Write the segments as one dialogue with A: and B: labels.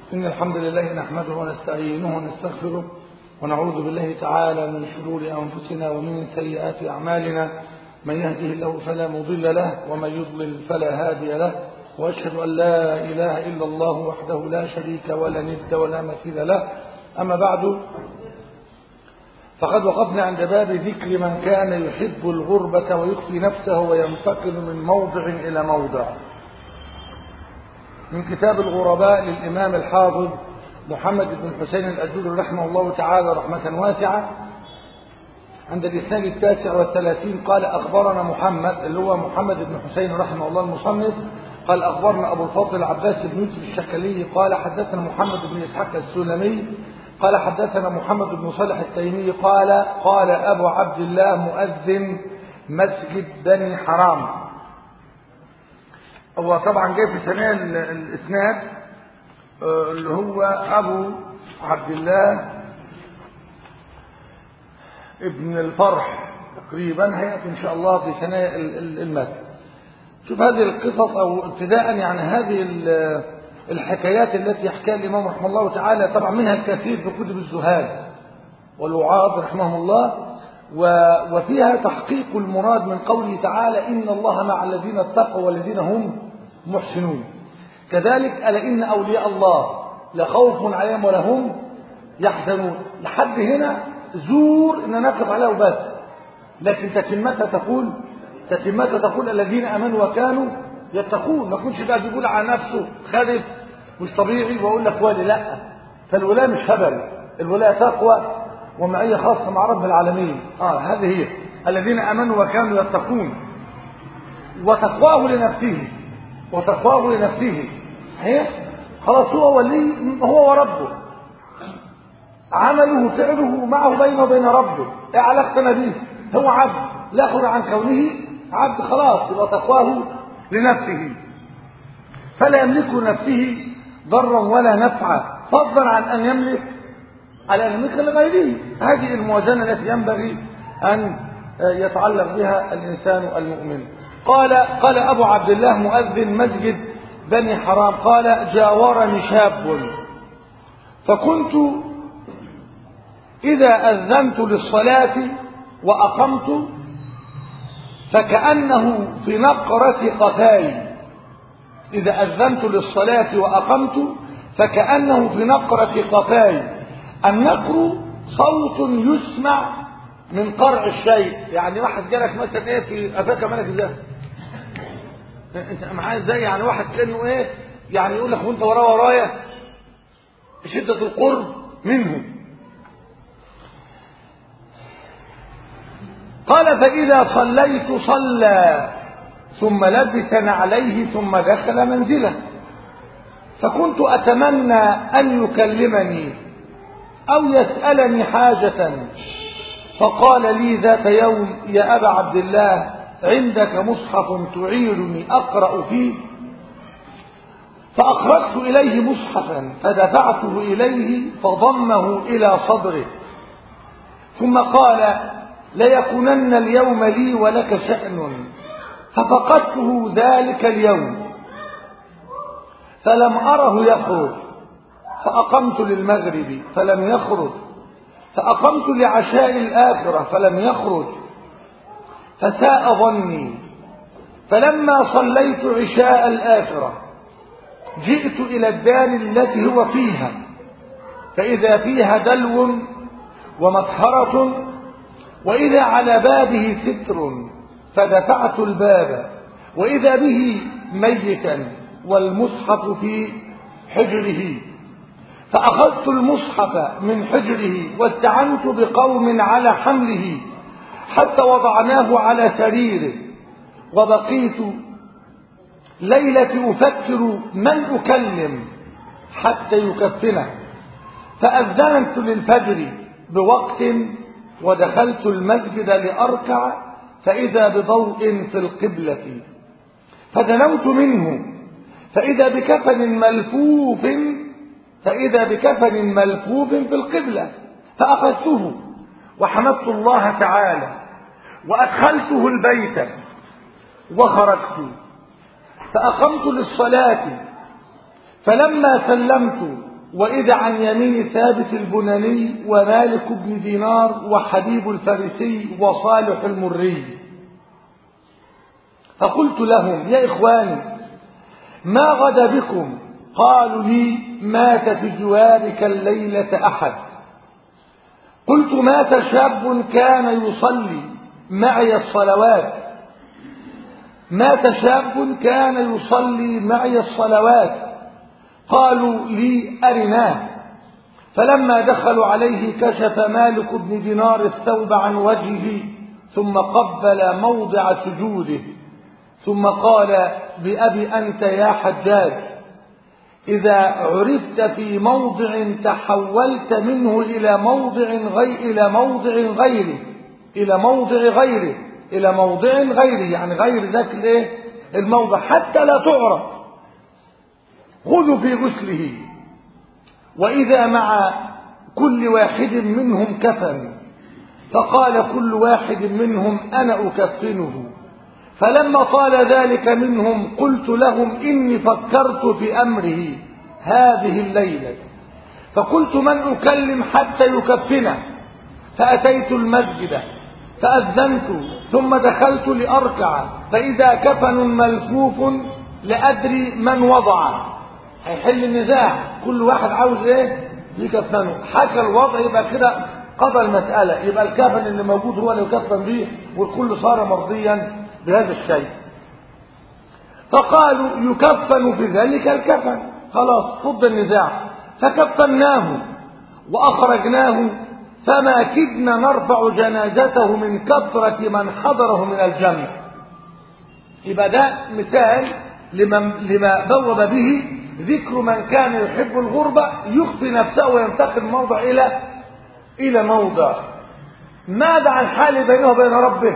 A: إن الحمد لله نحمده ونستعينه ونستغفره ونعوذ بالله تعالى من شرور أنفسنا ومن سيئات أعمالنا. من يهده الله فلا مضل له ومن يضلل فلا هادي له، وأشهد أن لا إله إلا الله وحده لا شريك ولا ند ولا مثيل له. أما بعد، فقد وقفنا عند باب ذكر من كان يحب الغربة ويخفي نفسه وينتقل من موضع إلى موضع، من كتاب الغرباء للإمام الحافظ محمد بن حسين الأجوري رحمه الله تعالى رحمة واسعة. عند الإسناد 39 قال أخبرنا محمد، اللي هو محمد بن حسين رحمه الله المصنف، قال أخبرنا أبو الفضل العباس بن يوسف الشكلي قال حدثنا محمد بن إسحاق السلمي قال حدثنا محمد بن صالح التيمي قال أبو عبد الله مؤذن مسجد بني حرام. هو طبعا جاي في ثنايا الإسناد اللي هو أبو عبد الله ابن الفرح تقريبا، هيأتي إن شاء الله في ثنايا المتن. شوف هذه القصص أو ابتداء يعني هذه الحكايات التي يحكيها الإمام رحمه الله تعالى، طبعا منها الكثير في كتب الزهاد والوعاظ رحمه الله، وفيها تحقيق المراد من قوله تعالى إن الله مع الذين اتقوا والذين هم محسنون. كذلك ألا إن أولياء الله لا خوف عليهم ولا هم يحزنون. لحد هنا زور إن نقف عليه بس، لكن تتمتها تقول الذين آمنوا وكانوا يتقون. ما كنتش بقى بيقول على نفسه خالف مش طبيعي وأقول لك والي، لا، فالولاية مش هبل، الولاية تقوى ومعية خاصة مع رب العالمين. هذه هي الذين آمنوا وكانوا يتقون، وتقواه لنفسه صحيح. خلاص هو ولي، هو وربه، عمله فعله معه بينه وبين ربه. ايه علاقتنا به؟ هو عبد لا يخرج عن كونه عبد، خلاص يبقى تقواه لنفسه، فلا يملك نفسه ضرا ولا نفعا فضلا عن ان يملك لغيره. هذه الموازنة التي ينبغي أن يتعلق بها الإنسان المؤمن. قال أبو عبد الله مؤذن مسجد بني حرام قال جاورني شاب، فكنت إذا أذنت للصلاة وأقمت فكأنه في نقرة قفاي. إذا أذنت للصلاة وأقمت فكأنه في نقرة قفاي. النقر صوت يسمع من قرع الشيء، يعني واحد جالك مثلا ايه في قفاك مالك ازاي انت معايا ازاي، يعني واحد كانه ايه يعني يقول لك وانت ورايا شدة القرب منه. قال فإذا صليت صلى ثم لبس نعليه ثم دخل منزله، فكنت أتمنى أن يكلمني أو يسألني حاجة، فقال لي ذات يوم يا أبا عبد الله عندك مصحف تعيرني أقرأ فيه؟ فأخرجت إليه مصحفا فدفعته إليه فضمه إلى صدره، ثم قال ليكونن اليوم لي ولك شأن. ففقدته ذلك اليوم فلم أره يخرج، فأقمت للمغرب فلم يخرج، فأقمت لعشاء الآخرة فلم يخرج، فساء ظني. فلما صليت عشاء الآخرة جئت إلى الدار التي هو فيها، فإذا فيها دلو ومطهرة، وإذا على بابه ستر، فدفعت الباب وإذا به ميتا والمصحف في حجره، فأخذت المصحف من حجره واستعنت بقوم على حمله حتى وضعناه على سريره، وبقيت ليلة أفكر من أكلم حتى يكفنه، فأذنت للفجر بوقت ودخلت المسجد لأركع، فإذا بضوء في القبلة، فدنوت منه فإذا بكفن ملفوف في القبلة، فأخذته وحمدت الله تعالى وأدخلته البيت وخرجت، فأقمت للصلاة، فلما سلمت وإذا عن يمين ثابت البناني ومالك بن دينار وحبيب الفارسي وصالح المري. فقلت لهم يا إخواني ما غدا بكم؟ قالوا لي مات في جوارك الليلة أحد. قلت مات شاب كان يصلي معي الصلوات. مات شاب كان يصلي معي الصلوات. قالوا لي أرناه. فلما دخلوا عليه كشف مالك بن دينار الثوب عن وجهه ثم قبل موضع سجوده ثم قال بأبي أنت يا حجاج إذا عرفت في موضع تحولت منه إلى موضع غيره يعني غير ذاك الموضع حتى لا تعرف. خذوا في غسله. وإذا مع كل واحد منهم كفن. فقال كل واحد منهم أنا أكفنه. فلما طال ذلك منهم قلت لهم إني فكرت في أمره هذه الليلة فقلت من أكلم حتى يكفنه. فأتيت المسجد فأذنت ثم دخلت لأركع فإذا كفن ملفوف لأدري من وضع. هيحل النزاع كل واحد عاوز يكفنه. حكى الوضع يبقى كده قضى المسألة. يبقى الكفن اللي موجود هو اللي يكفن به والكل صار مرضيا بهذا الشيء. فقالوا يكفن في ذلك الكفن. خلاص فض النزاع. فكفناه وأخرجناه فما كدنا نرفع جنازته من كثرة من حضره من الجمع. يبقى ده مثال لما بوب به ذكر من كان يحب الغربة يخفي نفسه وينتقل من موضع إلى موضع. ماذا عن حال بينه وبين ربه؟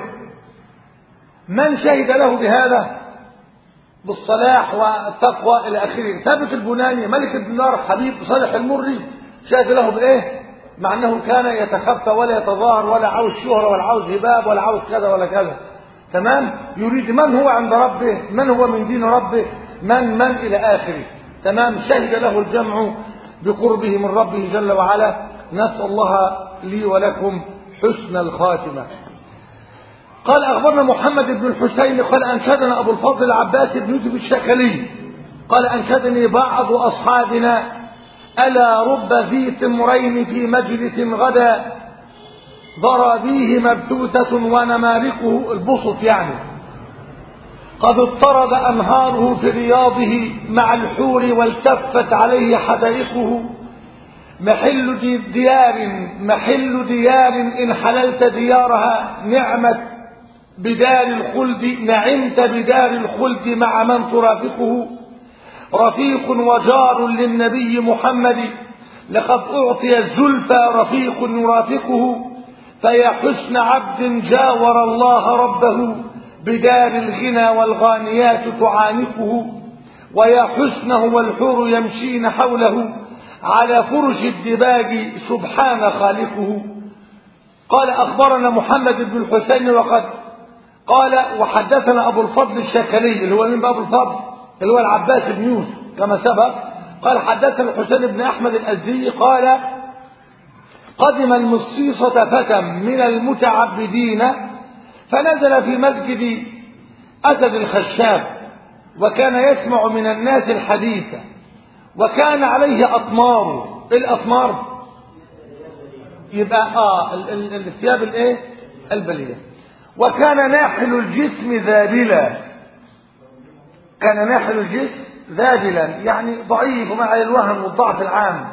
A: من شهد له بهذا بالصلاح والتقوى إلى آخره؟ ثابت البناني ملك الدينار حبيب صالح المري شهد له بإيه؟ مع أنه كان يتخفى ولا يتظاهر ولا عاوز شهرة ولا عاوز هباب ولا عاوز كذا ولا كذا. تمام. يريد من هو عند ربه، من هو من دين ربه، من إلى آخره. تمام. شهد له الجمع بقربه من ربه جل وعلا. نسأل الله لي ولكم حسن الخاتمة. قال أخبرنا محمد بن الحسين قال أنشدنا أبو الفضل العباس بن يوسف الشكلي قال أنشدني بعض أصحابنا ألا رب ذي تمرين في مجلس غدا ضرابيه مبثوثة ونمارقه البسط يعني قد اضطرب أنهاره في رياضه مع الحور والتفت عليه حدائقه محل ديار إن حللت ديارها نعمت نعمت بدار الخلد مع من ترافقه رفيق وجار للنبي محمد لقد أعطي الزلفى رفيق يرافقه فيا حسن عبد جاور الله ربه بدار الغنى والغانيات تعانقه ويا حسنه والحور يمشين حوله على فرش الدباج سبحان خالقه. قال أخبرنا محمد بن الحسين وقد قال وحدثنا أبو الفضل الشكلي اللي هو من أبو الفضل اللي هو العباس بن يوسف كما سبق. قال حدثنا الحسين بن أحمد الأزدي قال قدم المصيصة فتى من المتعبدين فنزل في مسجد أسد الخشاب وكان يسمع من الناس الحديث وكان عليه أطمار. الأطمار يبقى الثياب البلية. وكان ناحل الجسم ذابلا. كان ناحل الجسم ذابلا يعني ضعيف ومع الوهن والضعف العام.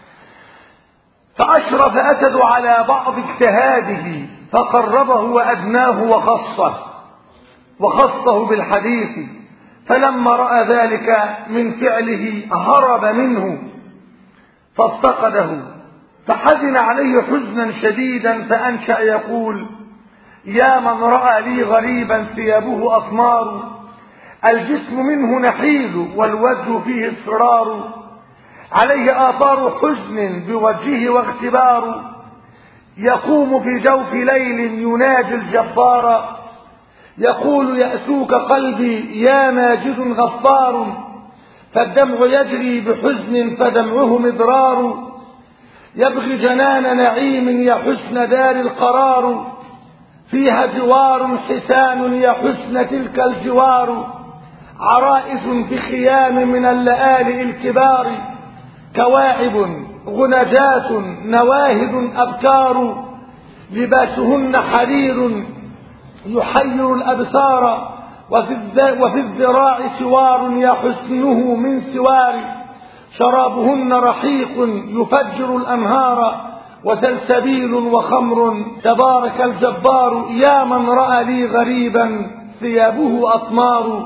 A: فأشرف أسد على بعض اجتهاده فقربه وأدناه وخصه بالحديث فلما رأى ذلك من فعله هرب منه فافتقده فحزن عليه حزنا شديدا فأنشأ يقول يا من رأى لي غريبا ثيابه أطمار الجسم منه نحيل والوجه فيه اصرار عليه آثار حزن بوجهه واغتبار يقوم في جوف ليل يناجي الجبار يقول يأسوك قلبي يا ماجد غفار فالدمع يجري بحزن فدمعه مضرار، يبغي جنان نعيم يا حسن دار القرار، فيها جوار حسان يا حسن تلك الجوار، عرائس في خيام من اللآلئ الكبار، كواعب غنجات نواهد أبكار، لباسهن حرير يحير الأبصار، وفي الذراع سوار يا حسنه من سوار، شرابهن رحيق يفجر الأنهار، وسلسبيل وخمر تبارك الجبار، يا من رأى لي غريبا ثيابه أطمار.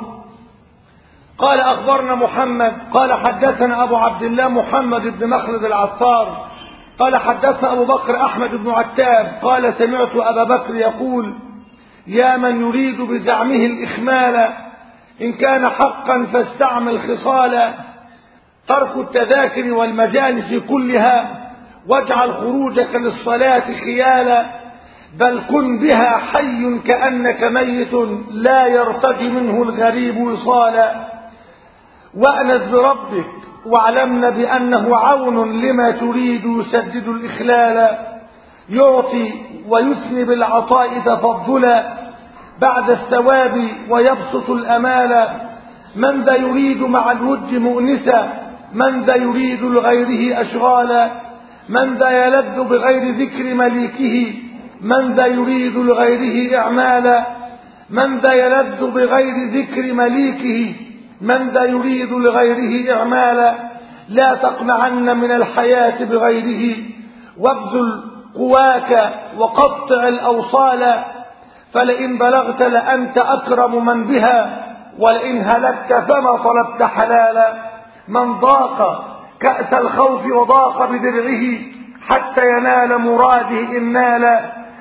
A: قال أخبرنا محمد قال حدثنا أبو عبد الله محمد بن مخلد العطار قال حدثنا أبو بكر أحمد بن عتاب قال سمعت أبا بكر يقول يا من يريد بزعمه الإخمال إن كان حقا فاستعمل خصالا، ترك التذاكر والمجالس كلها، واجعل خروجك للصلاة خيالا، بل كن بها حي كأنك ميت لا يرتجي منه الغريب وصالا، وأنس بربك واعلمن بأنه عون لما تريد يسدد الإخلال، يعطي ويثني بالعطاء تفضلا بعد الثواب ويبسط الأمال، من ذا يريد مع الود مؤنسا، من ذا يريد لغيره أشغالا، من ذا يلذ بغير ذكر مليكه، من ذا يريد لغيره إعمالا، من ذا يلذ بغير ذكر مليكه، من ذا يريد لغيره إعمالا، لا تقنعن من الحياة بغيره، وابذل قواك وقطع الأوصال، فلئن بلغت لأنت أكرم من بها، ولئن هلكت فما طلبت حلالا، من ضاق كأس الخوف وضاق بدرعه حتى ينال مراده إن نال،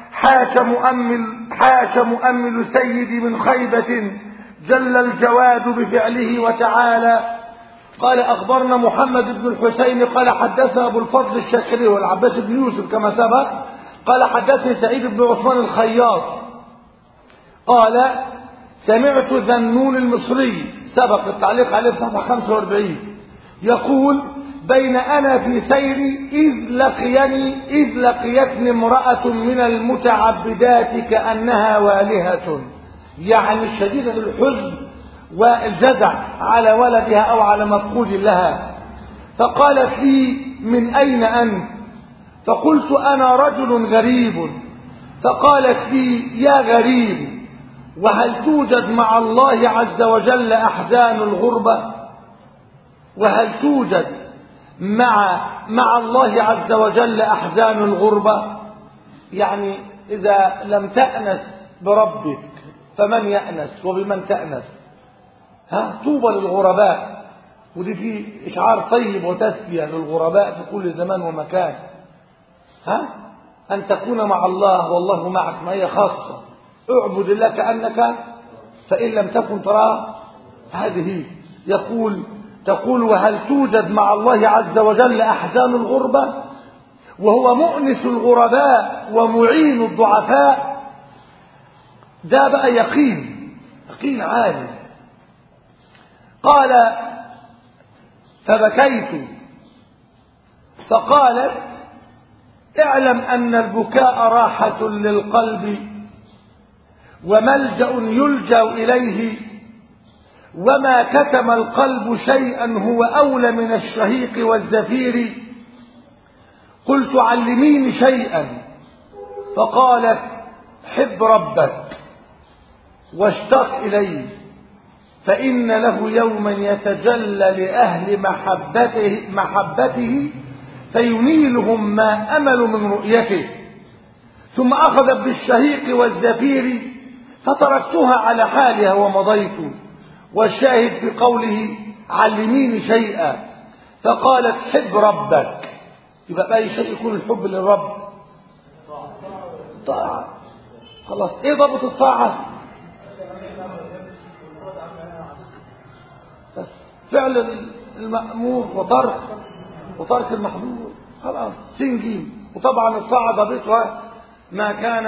A: حاش مؤمل سيدي من خيبة جل الجواد بفعله وتعالى. قال أخبرنا محمد بن الحسين قال حدثنا أبو الفضل الشاكري والعباس بن يوسف كما سبق قال حدثني سعيد بن عثمان الخياط قال سمعت ذنون المصري سبق التعليق عليه في صفحة 45 يقول بين أنا في سيري إذ لقيتني امرأة من المتعبدات كأنها والهة، يعني شديدة الحزن والجزع على ولدها أو على مفقود لها، فقالت لي من أين أنت؟ فقلت أنا رجل غريب، فقالت لي يا غريب وهل توجد مع الله عز وجل أحزان الغربة؟ وهل توجد مع الله عز وجل أحزان الغربة؟ يعني إذا لم تأنس بربك فمن يأنس وبمن تأنس؟ طوبى للغرباء، ودي في إشعار طيب وتسلية للغرباء في كل زمان ومكان. أن تكون مع الله والله معك معية خاصة، اعبد الله كأنك فإن لم تكن تراه. هذه تقول وهل توجد مع الله عز وجل أحزان الغربة وهو مؤنس الغرباء ومعين الضعفاء؟ ده بقى يقين عالي. قال فبكيت، فقالت اعلم أن البكاء راحة للقلب وملجأ يلجأ إليه، وما كتم القلب شيئا هو أولى من الشهيق والزفير. قلت علميني شيئا، فقالت حب ربك واشتاق إليه، فإن له يوما يتجلى لأهل محبته فينيلهم ما أمل من رؤيته. ثم أخذت بالشهيق والزفير فتركتها على حالها ومضيت. والشاهد في قوله علميني شيئا، فقالت حب ربك. يبقى بأي شيء يكون الحب للرب؟ طاعة. خلاص ايه ضبط الطاعة؟ بس فعل المأمور وترك المحظور، خلاص سنجيم. وطبعا الطاعة ضبطها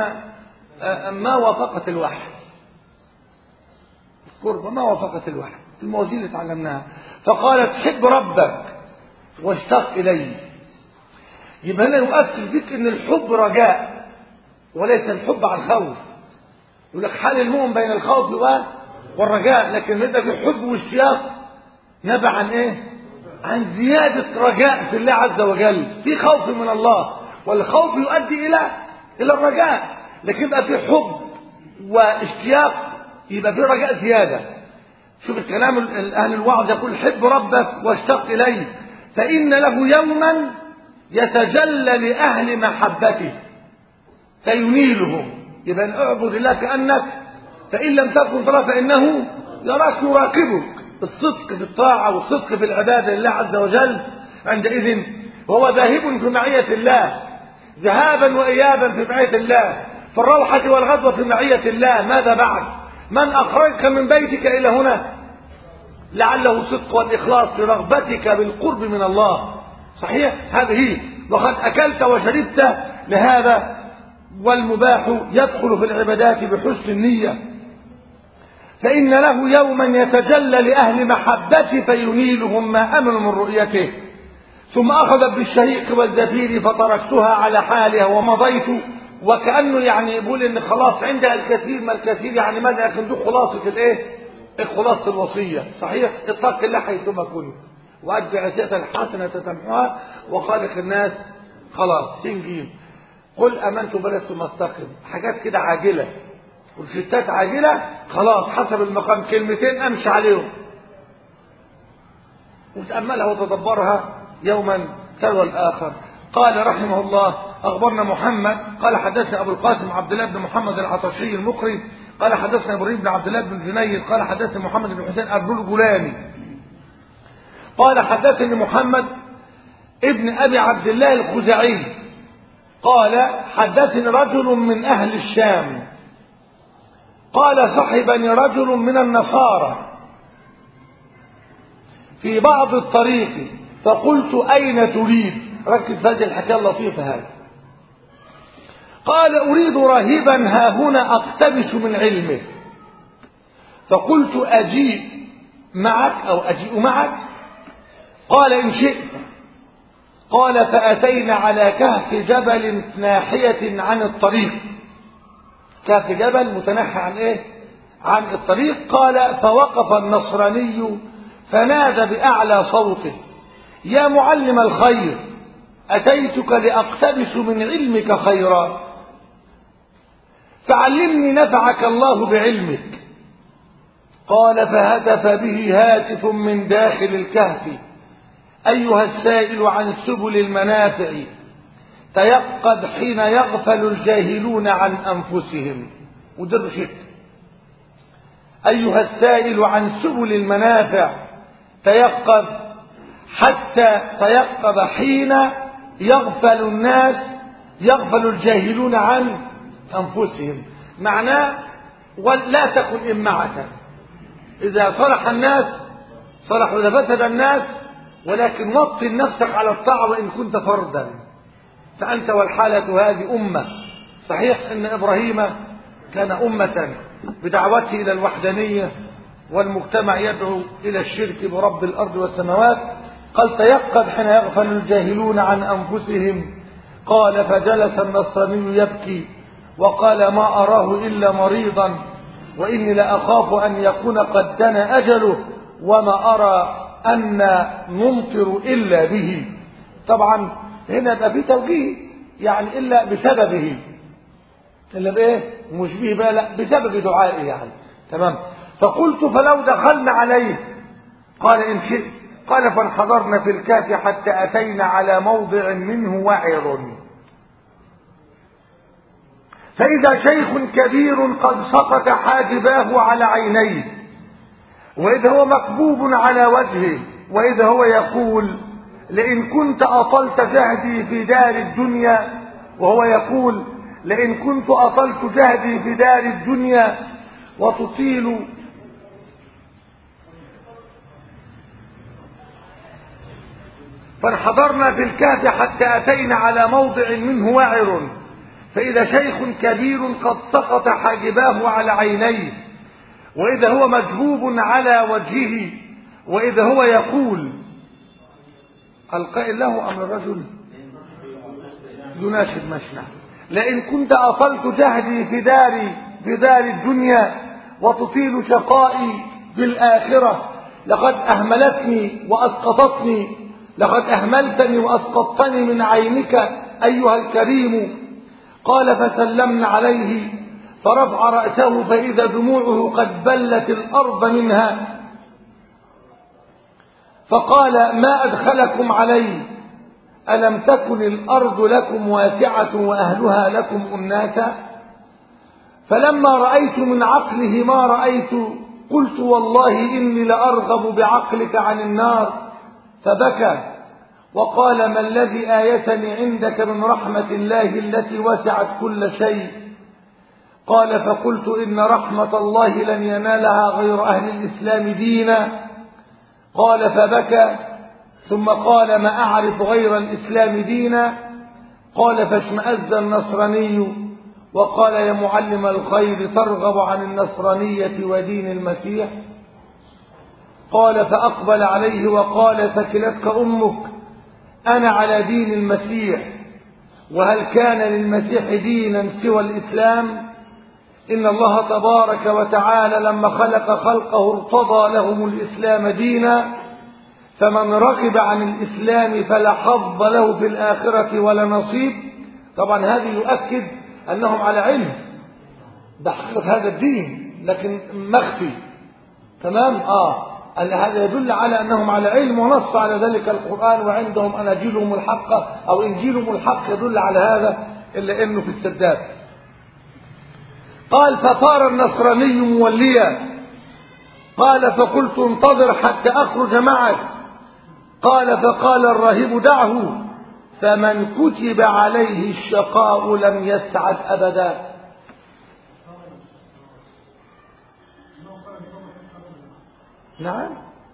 A: ما وافقت الوحي، القربة ما وافقت الوحي. الموازين اللي اتعلمناها. فقالت حب ربك واشتاق إليه. يبقى هنا يؤثر فيك ان الحب رجاء وليس الحب عن خوف. يقول لك حال المؤمن بين الخوف والرجاء، لكن هذا في حب واشتياق نبع عن ايه؟ عن زيادة رجاء في الله عز وجل. في خوف من الله، والخوف يؤدي الى الرجاء، لكن يبقى في حب واشتياق يبقى في رجاء زيادة. شوف الكلام اهل الوعظ يقول حب ربك واشتاق اليه فإن له يوما يتجلى لأهل محبته فينيلهم. يبقى اعبد الله كأنك فإن لم تكن ترى فإنه يراك يراقبك. الصدق في الطاعة والصدق في العبادة لله عز وجل عندئذ وهو ذاهب في معية الله، ذهابا وإيابا في معية الله، في الروحة والغدوة في معية الله. ماذا بعد؟ من أخرجك من بيتك إلى هنا لعله الصدق والإخلاص في رغبتك بالقرب من الله. صحيح؟ هذه وقد أكلت وشربت لهذا، والمباح يدخل في العبادات بحسن النية. فإن له يوما يتجلى لأهل محبته فينيلهم ما أمنوا من رؤيته. ثم أخذت بالشهيق والزفير فتركتها على حالها ومضيت. وكأنه يعني يقول إن خلاص عندها الكثير ما الكثير، يعني ماذا يكون ده خلاصة الإيه؟ خلاصة الوصية. صحيح؟ اتق الله حيثما كنت وأتبع سيئة الحسنة تمحها وخالق الناس. خلاص سنجيم. قل آمنت بلد ثم استقم. حاجات كده عاجلة وشتات عاجلة، خلاص حسب المقام كلمتين أمشي عليهم وتأملها وتدبرها يوما تلو الآخر. قال رحمه الله أخبرنا محمد قال حدثنا أبو القاسم عبد الله بن محمد العطشي المقري قال حدثنا إبراهيم بن عبد الله بن جنيد قال حدثنا محمد بن حسين أبو الغلامي قال حدثني محمد ابن أبي عبد الله الخزاعي قال حدثني رجل من أهل الشام قال صحبني رجل من النصارى في بعض الطريق فقلت أين تريد؟ ركز في هذه الحكاية اللطيفة هذه. قال أريد راهبا ها هنا أقتبس من علمه. فقلت أجيء معك أو أجيء معك؟ قال إن شئت. قال فأتينا على كهف جبل ناحية عن الطريق. كهف جبل متنحى عن إيه؟ عن الطريق. قال فوقف النصراني فنادى بأعلى صوته يا معلم الخير أتيتك لأقتبس من علمك خيرا فعلمني نفعك الله بعلمك. قال فهتف به هاتف من داخل الكهف أيها السائل عن سبل المنافع تيقظ حين يغفل الجاهلون عن أنفسهم. وده شك. أيها السائل عن سبل المنافع تيقظ حتى تيقظ حين يغفل الجاهلون عن أنفسهم. معناه ولا تكن إمعة. إذا صلح الناس صلح، وإذا فسد الناس ولكن وطن نفسك على الطاعة وإن كنت فردا فأنت والحالة هذه أمة. صحيح أن إبراهيم كان أمة بدعوته إلى الوحدانية والمجتمع يدعو إلى الشرك برب الأرض والسماوات. قال تيقظ حين يغفل الجاهلون عن أنفسهم. قال فجلس النصراني يبكي وقال ما أراه إلا مريضا وإني لأخاف أن يكون قد دنا أجله وما أرى أن نمطر إلا به. طبعا هنا بقى في توجيه يعني إلا بسببه، إلا بإيه؟ مش به بقى، لا بسبب دعائه يعني. تمام. فقلت فلو دخلنا عليه؟ قال إن شئت. قال فانحضرنا في الكهف حتى أتينا على موضع منه وعر فإذا شيخ كبير قد سقط حاجباه على عينيه وإذا هو مكبوب على وجهه وإذا هو يقول لئن كنت أطلت جهدي في دار الدنيا، وهو يقول لئن كنت أطلت جهدي في دار الدنيا وتطيل فانحضرنا في الكهف حتى أتينا على موضع منه وعر فإذا شيخ كبير قد سقط حاجباه على عينيه وإذا هو مجبوب على وجهه، وإذا هو يقول القائل له أم الرجل يناشد مشنع: لئن كنت أطلت جهدي في دار الدنيا وتطيل شقائي في الآخرة لقد أهملتني وأسقطتني، لقد أهملتني وأسقطتني من عينك أيها الكريم. قال فسلمنا عليه فرفع رأسه فإذا دموعه قد بلت الأرض منها، فقال ما أدخلكم علي؟ ألم تكن الأرض لكم واسعة وأهلها لكم أناسا؟ فلما رأيت من عقله ما رأيت قلت والله إني لأرغب بعقلك عن النار، فبكى وقال ما الذي آيسني عندك من رحمة الله التي وسعت كل شيء؟ قال فقلت إن رحمة الله لن ينالها غير أهل الإسلام دينا. قال فبكى ثم قال ما أعرف غير الإسلام دينا. قال فاشمأز النصراني وقال يا معلم الخير ترغب عن النصرانية ودين المسيح؟ قال فأقبل عليه وقال ثكلتك أمك، أنا على دين المسيح، وهل كان للمسيح دينا سوى الإسلام؟ إن الله تبارك وتعالى لما خلق خلقه ارتضى لهم الإسلام دينا، فمن رغب عن الإسلام فلا حظ له في الآخرة ولا نصيب. طبعا هذه يؤكد أنهم على علم بحقيقة هذا الدين، لكن مخفي. تمام؟ هذا يدل على أنهم على علم، ونص على ذلك القرآن، وعندهم أناجيلهم الحق أو إنجيلهم الحق يدل على هذا، إلا أنه في السداد. قال فصار النصراني موليا. قال فقلت انتظر حتى أخرج معك. قال فقال الراهب دعه، فمن كتب عليه الشقاء لم يسعد أبدا. نعم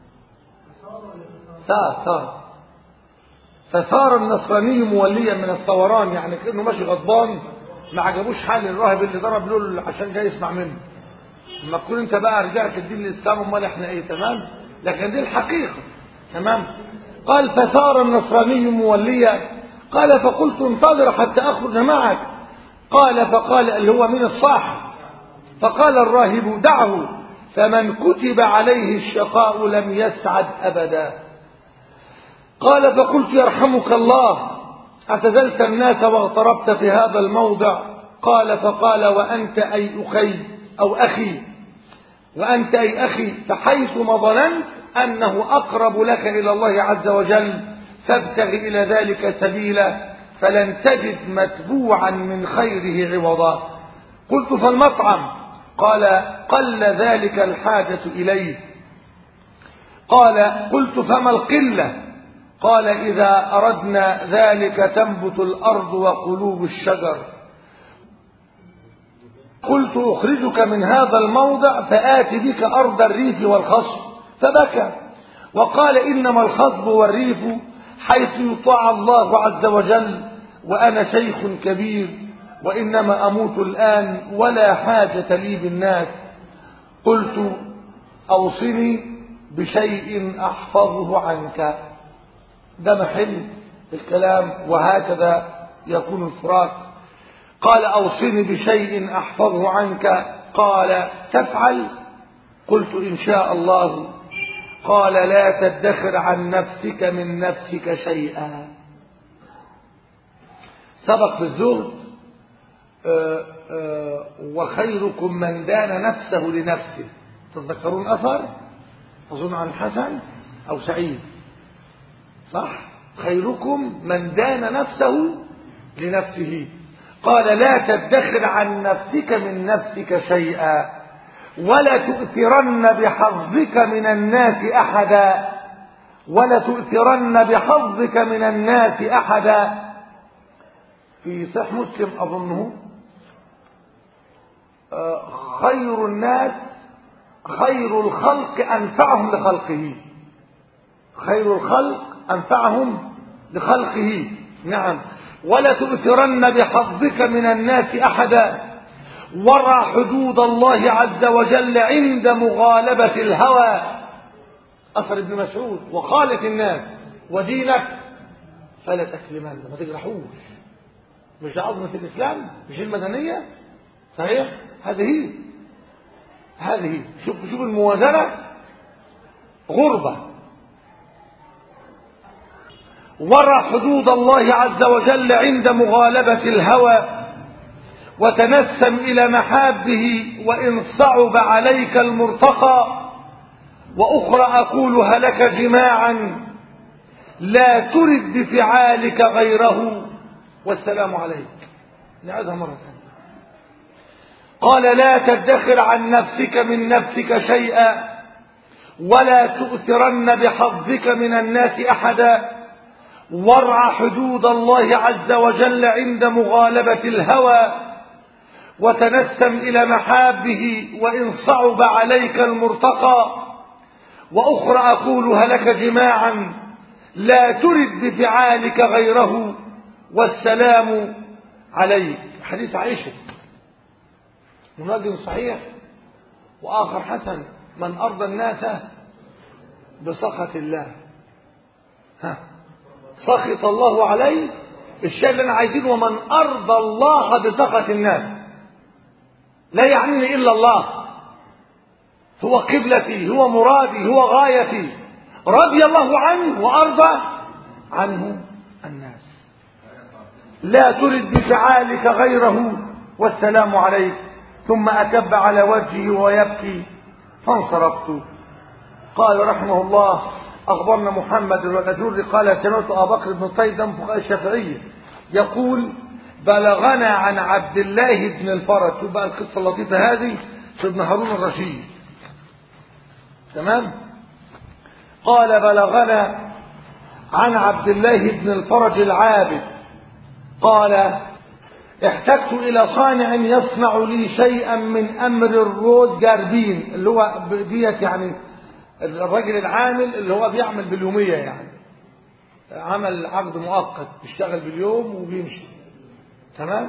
A: صار فصار النصراني موليا من الثوران، يعني كأنه ماشي غضبان ما عجبوش حال الراهب اللي ضرب له عشان جاي يسمع منه. لما تكون انت بقى رجعت الدين الاسلام امال احنا ايه؟ تمام، لكن دي الحقيقه. تمام. قال فصار النصراني موليا. قال فقلت انتظر حتى اخرج معك. قال فقال اللي هو من الصاح، فقال الراهب دعه، فمن كتب عليه الشقاء لم يسعد ابدا. قال فقلت يرحمك الله اعتزلت الناس واغتربت في هذا الموضع؟ قال فقال وأنت أي أخي أو أخي، وأنت أي أخي، فحيث ما ظننت أنه أقرب لك إلى الله عز وجل فابتغ إلى ذلك سبيلا، فلن تجد متبوعا من خيره عوضا. قلت فالمطعم؟ قال قل ذلك الحاجة إليه. قال قلت فما القلة؟ قال إذا أردنا ذلك تنبت الأرض وقلوب الشجر. قلت أخرجك من هذا الموضع فآتي بك أرض الريف والخصب. فبكى وقال إنما الخصب والريف حيث يطاع الله عز وجل، وأنا شيخ كبير وإنما أموت الآن ولا حاجة لي بالناس. قلت أوصني بشيء أحفظه عنك. ده محل الكلام، وهكذا يكون الفراق. قال أوصني بشيء أحفظه عنك. قال تفعل؟ قلت إن شاء الله. قال لا تدخر عن نفسك من نفسك شيئا. سبق في الزهد وخيركم من دان نفسه لنفسه. تتذكرون أثر أظن عن حسن أو سعيد، صح؟ خيركم من دان نفسه لنفسه. قال لا تدخر عن نفسك من نفسك شيئا ولا تؤثرن بحظك من الناس أحدا، ولا تؤثرن بحظك من الناس أحدا. في صحيح مسلم أظنه خير الناس خير الخلق أنفعهم لخلقه. خير الخلق أنفعهم لخلقه. نعم. ولا تؤثرن بحظك من الناس أحدا ورع حدود الله عز وجل عند مغالبة الهوى. أثر ابن مسعود: وخالف الناس ودينك فلا تكلمن، ما تجرحوش. مش عظمة الإسلام؟ مش المدنية؟ صحيح؟ هذه شوف الموازنة. غربة. ورع حدود الله عز وجل عند مغالبة الهوى وتنسم إلى محابه وإن صعب عليك المرتقى. وأخرى أقولها لك جماعا: لا ترد بفعالك غيره والسلام عليك. نعيدها مرة ثانية. قال: لا تدخر عن نفسك من نفسك شيئا ولا تؤثرن بحظك من الناس أحدا. وارع حدود الله عز وجل عند مغالبة الهوى وتنسم إلى محابه وإن صعب عليك المرتقى. وأخرى أقولها لك جماعا: لا ترد بفعالك غيره والسلام عليك. حديث عائشة من وجه صحيح وآخر حسن: من أرضى الناس بسخط الله سخط الله عليه. الشيء اللي أنا عايزينه: ومن أرضى الله بسخط الناس. لا يعنيني إلا الله، هو قبلتي، هو مرادي، هو غايتي. رضي الله عنه وأرضى عنه الناس. لا ترد بفعالك غيره والسلام عليك. ثم أكب على وجهه ويبكي فانصرفت. قال رحمه الله: أخبرنا محمد والأجر قال: سمعت أبا بكر بن طيب من فقهاء الشافعية يقول: بلغنا عن عبد الله بن الفرج. شوف بقى القصة اللطيفة هذه في ابن هارون الرشيد. تمام. قال: بلغنا عن عبد الله بن الفرج العابد قال: احتجت إلى صانع يصنع لي شيئا من أمر الروز جاربين، اللي هو ديت يعني الراجل العامل اللي هو بيعمل باليومية، يعني عمل عقد مؤقت بيشتغل باليوم وبيمشي. تمام.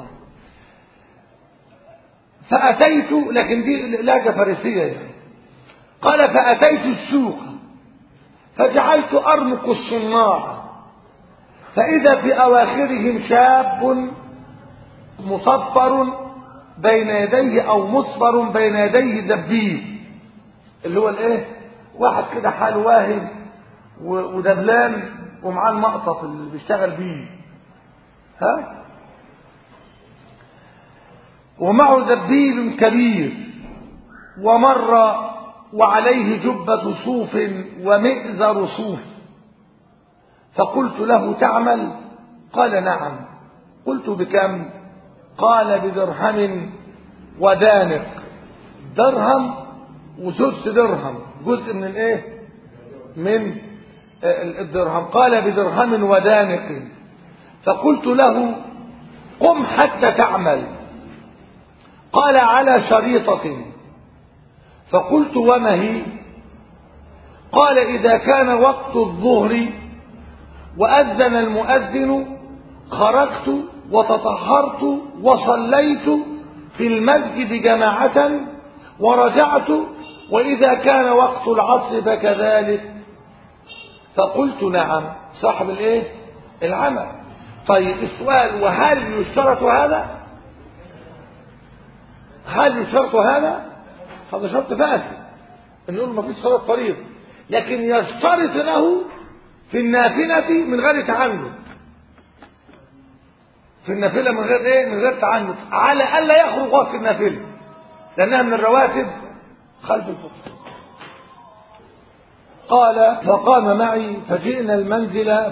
A: فأتيت، لكن دي لهجة فارسية يعني. قال: فأتيت السوق فجعلت أرمق الصناع فإذا في أواخرهم شاب مصفر بين يديه أو مصفر بين يديه دبيب، اللي هو الايه، واحد كده حاله واهب ودبلان ومعاه المقطف اللي بيشتغل بيه، ومعه دبيل كبير، ومر وعليه جبة صوف ومئزر صوف. فقلت له: تعمل؟ قال: نعم. قلت: بكم؟ قال: بدرهم ودانق. درهم وسدس درهم، جزء من الايه، من الدرهم. قال: بدرهم ودانق. فقلت له: قم حتى تعمل. قال: على شريطة. فقلت: وما هي؟ قال: إذا كان وقت الظهر وأذن المؤذن خرجت وتطهرت وصليت في المسجد جماعة ورجعت، وإذا كان وقت العصر فكذلك. فقلت: نعم. صاحب الايه، العمل. طيب السؤال: وهل يشترط هذا؟ هل يشترط هذا؟ هذا شرط فاسد، نقول ما فيش صلاة فريضة، لكن يشترط له في النافلة من غير تعنت. في النافلة من غير ايه، من غير تعنت، على ألا يخرج وقت النافلة، لأنها من الرواتب خلف الفطر. قال: فقام معي فجئنا المنزل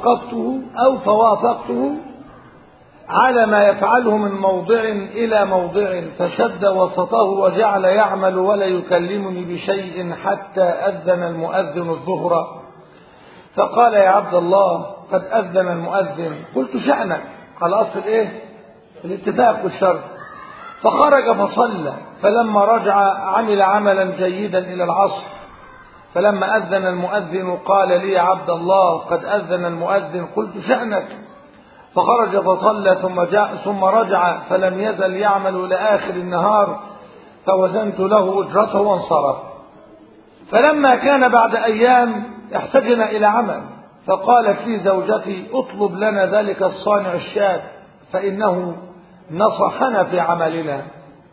A: فوافقته على ما يفعله من موضع إلى موضع، فشد وسطه وجعل يعمل ولا يكلمني بشيء حتى أذن المؤذن الظهر. فقال: يا عبد الله قد أذن المؤذن. قلت: شأنك؟ على أصل إيه، الاتفاق والشرط. فخرج فصلى، فلما رجع عمل عملا جيدا إلى العصر. فلما أذن المؤذن قال لي: يا عبد الله قد أذن المؤذن. قلت: شأنك؟ فخرج فصلى ثم رجع فلم يزل يعمل إلى آخر النهار، فوزنت له أجرته وانصرف. فلما كان بعد أيام احتجنا إلى عمل، فقالت لي زوجتي اطلب لنا ذلك الصانع الشاب فإنه نصحنا في عملنا.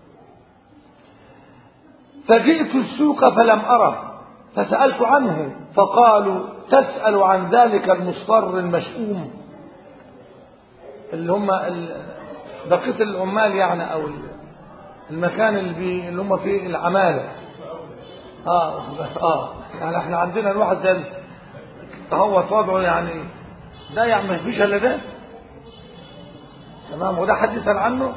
A: فجئت السوق فلم أره، فسألت عنه فقالوا تسأل عن ذلك المصفر المشؤوم، اللي هم بقية العمال يعني، أو المكان اللي هم فيه العمالة. يعني احنا عندنا الواحد زي هو وضعه يعني، ده يعني ما فيش الا ده، تمام، وده حد يسأل عنه.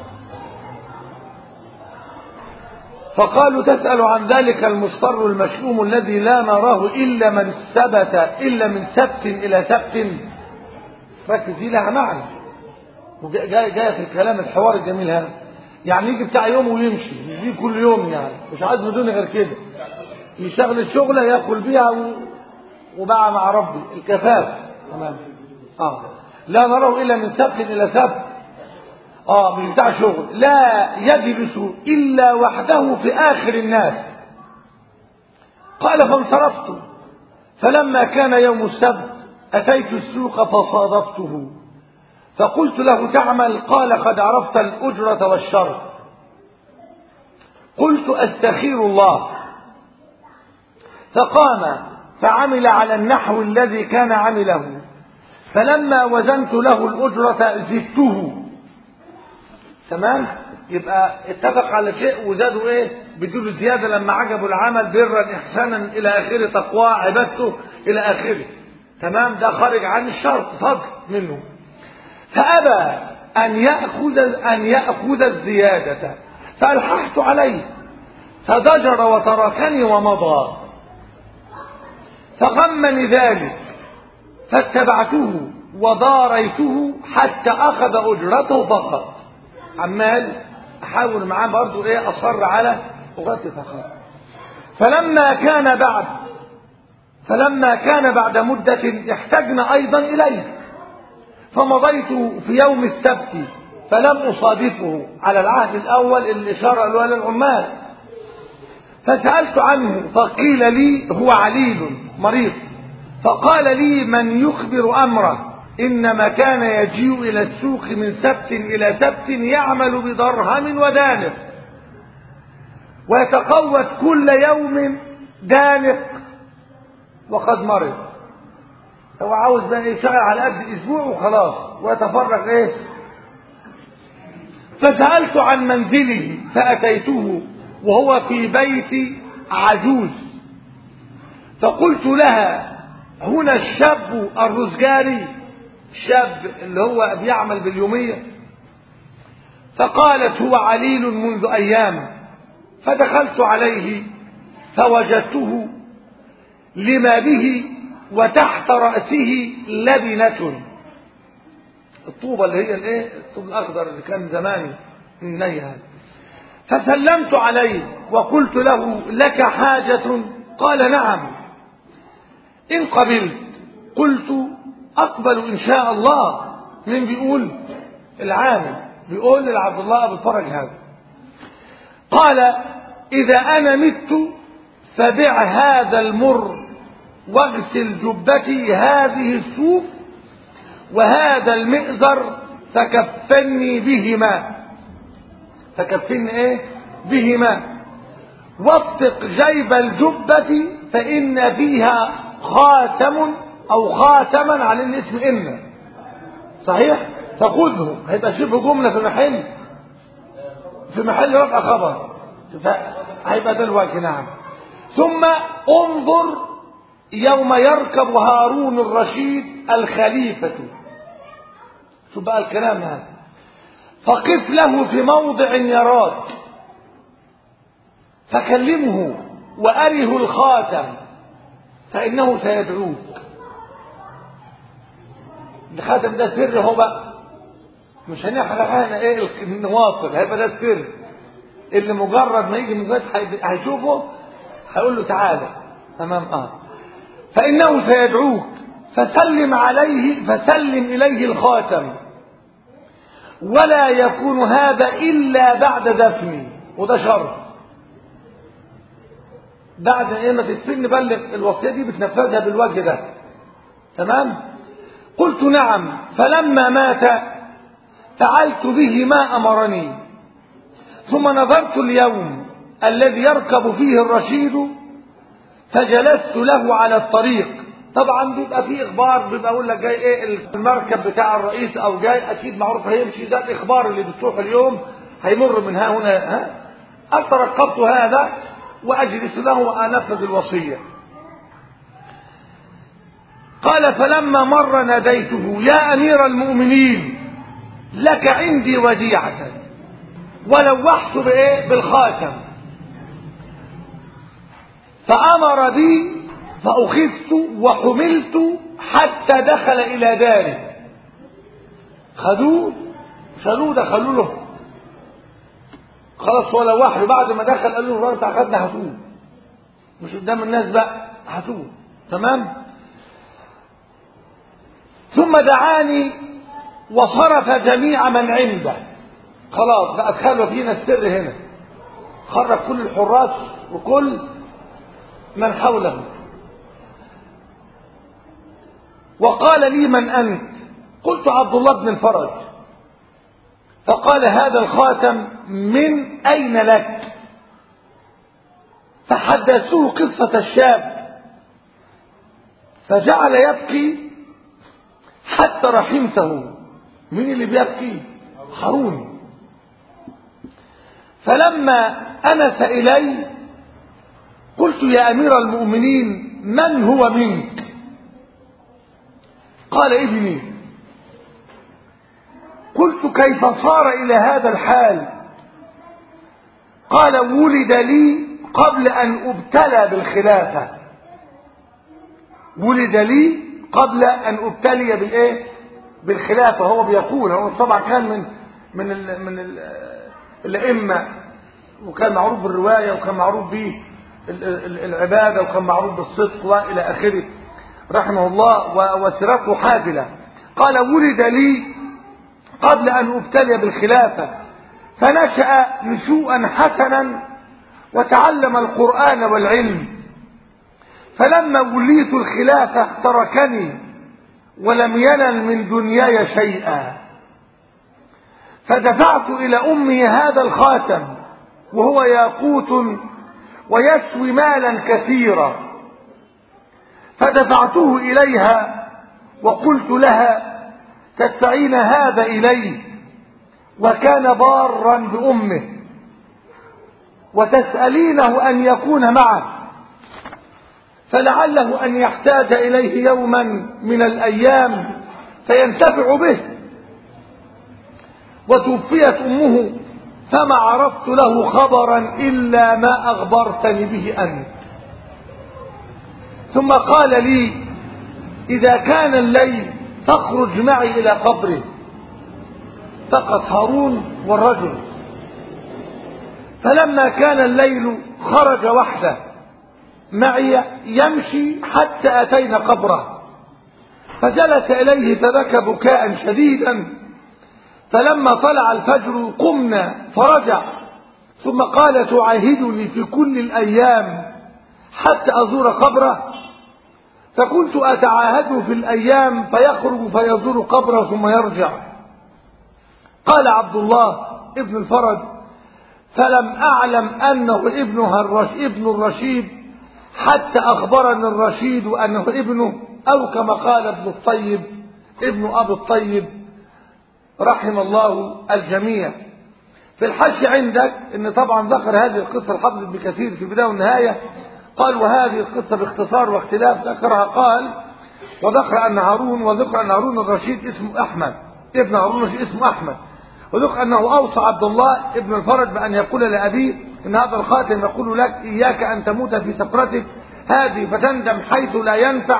A: فقالوا تسأل عن ذلك المصفر المشؤوم الذي لا نراه إلا من سبت إلى سبت. ركز، دي لها معنى وجاية في الكلام الحوار الجميل هذا. يعني يجي بتاع يوم ويمشي، يجي كل يوم، يعني مش عايز بدون غير كده، يشتغل الشغلة يأكل بيها وبقى مع ربي الكفاف. تمام. لا نراه إلا من سبت إلى سبت. مش بتاع شغل، لا يجلس إلا وحده في آخر الناس. قال فانصرفت، فلما كان يوم السبت أتيت السوق فصادفته، فقلت له تعمل؟ قال قد عرفت الأجرة والشرط. قلت أستخير الله. فقام فعمل على النحو الذي كان عمله، فلما وزنت له الأجرة زدته. تمام، يبقى اتفق على شيء وزادوا ايه؟ بدون زيادة لما عجبوا العمل، برا إحسانا إلى آخره، تقوى عبادته إلى آخره. تمام، ده خارج عن الشرط، فضل منه. فأبى أن يأخذ الزيادة، فألححت عليه فضجر وتركني ومضى. فغمني ذلك فاتبعته وضاريته حتى أخذ أجرته فقط. عمال أحاول معاه برضو إيه، أصر على أجرته فقط. فلما كان بعد مدة احتجنا أيضا إليه، فمضيت في يوم السبت فلم أصادفه على العهد الأول اللي شرع له للعمال. فسألت عنه فقيل لي هو عليل مريض. فقال لي من يخبر أمره؟ إنما كان يجيء إلى السوق من سبت إلى سبت يعمل بدرهم ودانق، ويتقوت كل يوم دانق، وقد مرض. هو عاوز بقى يشتغل على قد اسبوع وخلاص ويتفرغ ايه. فسألت عن منزله فأتيته وهو في بيت عجوز، فقلت لها هنا الشاب الرزجاري، الشاب اللي هو بيعمل باليومية. فقالت هو عليل منذ أيام. فدخلت عليه فوجدته لما به وتحت رأسه لبنة، الطوبة اللي هي الايه، الطوب الأخضر اللي كان زماني هذا. فسلمت عليه وقلت له لك حاجة؟ قال نعم. إن قبلت؟ قلت أقبل إن شاء الله. من بيقول؟ العامل بيقول لعبد الله أبو الفرج هذا. قال إذا أنا مت فبع هذا المر واغسل جبتي هذه الصوف وهذا المئزر فكفني بهما. فكفني ايه؟ بهما. وافتق جيب الجبة فإن فيها خاتم أو خاتما على الاسم إن صحيح، فخذه. هيبقى شبه جملة في محل رفع خبر، هيبقى ده الوجه. نعم. ثم انظر يوم يركب هارون الرشيد الخليفة، شو بقى الكلام هذا، فقف له في موضع يراك فكلمه وأره الخاتم فإنه سيدعوك. الخاتم ده سر، هو بقى مش هنحرق احنا ايه النواصل، هيبقى ده السر اللي مجرد ما يجي مجرد هيشوفه هيقول له تعالى. تمام.
B: فإنه سيدعوك فسلم إليه الخاتم
A: ولا يكون هذا إلا بعد دفني، وده شرط. بعد ما تدفن بلغ الوصية دي بتنفذها بالوجه ده. تمام؟ قلت نعم. فلما مات فعلت به ما أمرني، ثم نظرت اليوم الذي يركب فيه الرشيد فجلست له على الطريق. طبعا بيبقى فيه اخبار، بيبقى اقول لك جاي ايه المركب بتاع الرئيس او جاي، اكيد معروف هيمشي، ده الاخبار اللي بتروح اليوم هيمر من ها هنا. اترقبت هذا واجلس له وانفذ الوصيه. قال فلما مر ناديته يا امير المؤمنين لك عندي وديعه، ولوحت بايه؟ بالخاتم. فامر بي فاخذت وحملت حتى دخل الى داره. خدوه شالوه دخلوا له خلاص، ولا واحد. بعد ما دخل قال له انت اخذنا هاتوه، مش قدام الناس بقى، هاتوه. تمام. ثم دعاني وصرف جميع من عنده. خلاص بقى ادخلوا فينا السر هنا، خرج كل الحراس وكل من حوله. وقال لي من أنت؟ قلت عبد الله بن الفرج. فقال هذا الخاتم من أين لك؟ فحدثوه قصة الشاب فجعل يبكي حتى رحمته. مين اللي بيبكي؟ هارون. فلما أنس إلي قلت يا أمير المؤمنين من هو منك؟ قال ابني. قلت كيف صار إلى هذا الحال؟ قال ولد لي قبل أن أبتلى بالخلافة. ولد لي قبل أن أبتلي بالإيه؟ بالخلافة. هو بيقول، هو طبعا كان من الأئمة، وكان معروف بالرواية، وكان معروف به العبادة، وكان معروف بالصدق وإلى آخره رحمه الله، وسيرته حافلة. قال ولد لي قبل أن أبتلي بالخلافة، فنشأ نشوءا حسنا وتعلم القرآن والعلم. فلما وليت الخلافة تركني ولم ينل من دنياي شيئا، فدفعت إلى أمي هذا الخاتم وهو ياقوت ويسوي مالا كثيرا، فدفعته إليها وقلت لها تدفعين هذا إليه، وكان بارا بأمه، وتسألينه أن يكون معه، فلعله أن يحتاج إليه يوما من الأيام فينتفع به. وتوفيت أمه فما عرفت له خبرا إلا ما أخبرتني به أنت. ثم قال لي إذا كان الليل تخرج معي إلى قبره. سقط هارون والرجل. فلما كان الليل خرج وحده معي يمشي حتى أتينا قبره، فجلس إليه فبكى بكاء شديدا. فلما طلع الفجر قمنا فرجع، ثم قال تعاهدني في كل الأيام حتى أزور قبره؟ فكنت أتعاهده في الأيام فيخرج فيزور قبره ثم يرجع. قال عبد الله ابن الفرج فلم أعلم أنه ابن الرشيد حتى أخبرني الرشيد أنه ابنه، أو كما قال ابن الطيب ابن أبي الطيب رحم الله الجميع. في الحش عندك ان طبعا ذكر هذه القصة الحافظ ابن كثير في البداية والنهاية، قال وهذه القصة باختصار واختلاف ذكرها. قال وذكر أن هارون الرشيد اسمه أحمد، ابن هارون الرشيد اسمه أحمد، وذكر أنه أوصى عبد الله ابن الفرج بأن يقول لأبيه إن هذا الخاتم يقول لك إياك أن تموت في سكرتك هذه فتندم حيث لا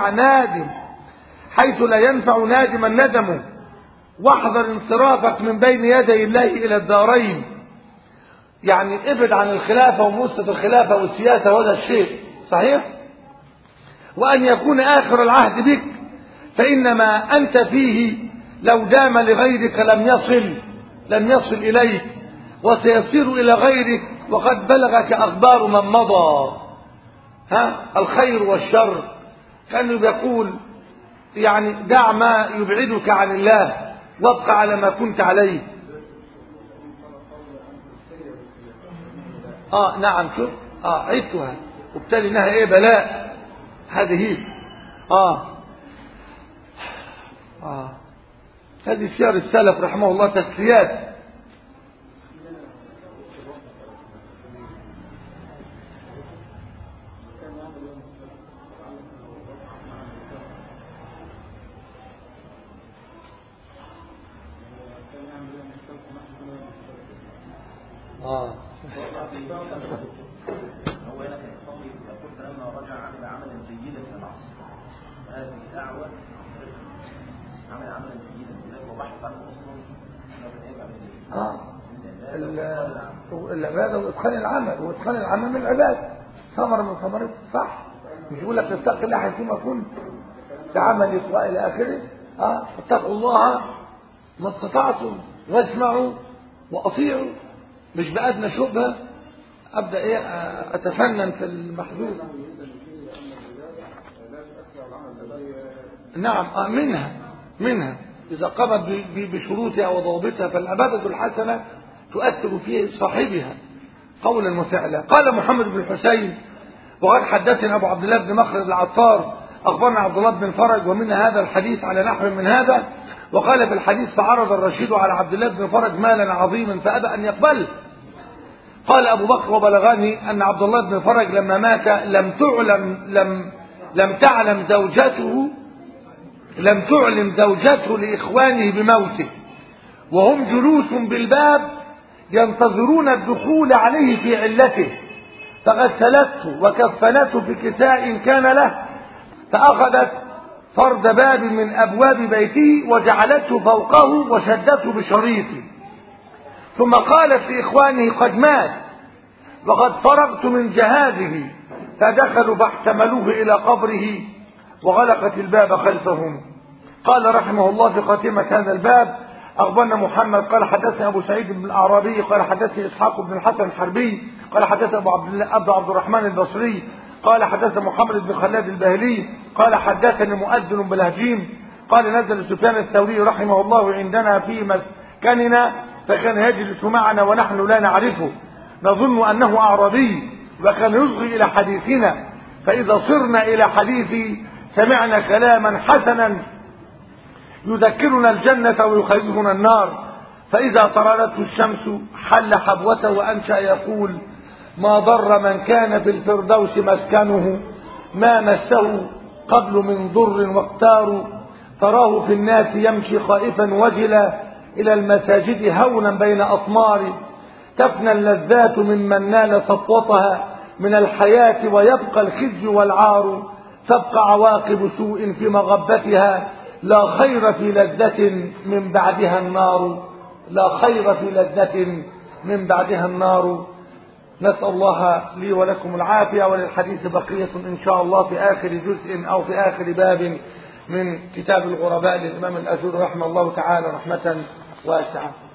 A: ينفع نادما ندمه، واحذر انصرافك من بين يدي الله إلى الدارين. يعني ابعد عن الخلافة وموسة الخلافة والسياسة وهذا الشيء صحيح. وأن يكون آخر العهد بك، فإنما أنت فيه لو دام لغيرك لم يصل، لم يصل إليك وسيصير إلى غيرك، وقد بلغك أخبار من مضى، الخير والشر. كأنه بيقول يعني دع ما يبعدك عن الله وابقى على ما كنت عليه. نعم، شوف عدتها وبالتالي انها ايه؟ بلاء. هذه هذه سير السلف رحمه الله، تسليات.
B: هو هنا في الخطيب يقول فلما رجع عمل عملا جيدا في العصر، هذه دعوة عملا جيدا وبحث عن اصلا
A: العباده وادخال العمل، وادخال العمل من العباده ثمره من ثمرات. صح، مش بيقول لك اتق الله حيثما كنت في عملك والى اخره. اتقوا الله ما استطعتم واسمعوا واطيعوا. مش بأدنى شبهة أبدأ أتفنن في المحذور. نعم، منها إذا قامت بشروطها وضوابطها فالعبادة الحسنة تؤثر في صاحبها قولا وفعلا. قال محمد بن الحسين وقد حدثنا أبو عبد الله بن مخلد العطار أخبرنا عبد الله بن فرج ومن هذا الحديث على نحو من هذا. وقال في الحديث فعرض الرشيد على عبد الله بن فرج مالا عظيما فأبى أن يقبله. قال أبو بكر وبلغني أن عبد الله بن فرج لما مات لم تعلم زوجته لإخوانه بموته، وهم جلوس بالباب ينتظرون الدخول عليه في علته، فغسلته وكفنته في كساء كان له، فأخذت فرد باب من أبواب بيته وجعلته فوقه وشدته بشريطه، ثم قالت لإخوانه قد مات وقد فرغت من جهازه، فدخلوا فاحتملوه إلى قبره وغلقت الباب خلفهم. قال رحمه الله في خاتمة هذا الباب أخبرنا محمد قال حدثنا أبو سعيد بن الأعرابي قال حدثني إسحاق بن الحسن الحربي قال حدثنا أبو عبد الرحمن البصري قال حدثنا محمد بن خلاد الباهلي قال حدثني مؤذن بلهجيم قال نزل سفيان الثوري رحمه الله عندنا في مسكننا، فكان يجلس معنا ونحن لا نعرفه نظن أنه أعرابي، وكان يصغي إلى حديثنا، فإذا صرنا إلى حديث سمعنا كلاما حسنا يذكرنا الجنة ويخيفنا النار، فإذا طردته الشمس حل حبوته وأنشأ يقول ما ضر من كان في الفردوس مسكنه ما مسه قبل من ضر واقتار، تراه في الناس يمشي خائفا وجلا إلى المساجد هونا بين أطمار، تفنى اللذات ممن نال صفوتها من الحياة ويبقى الخزي والعار، تبقى عواقب سوء في مغبتها لا خير في لذة من بعدها النار، لا خير في لذة من بعدها النار. نسأل الله لي ولكم العافية، وللحديث بقية إن شاء الله في آخر جزء أو في آخر باب من كتاب الغرباء للإمام الأجور رحمه الله تعالى رحمة واسعة.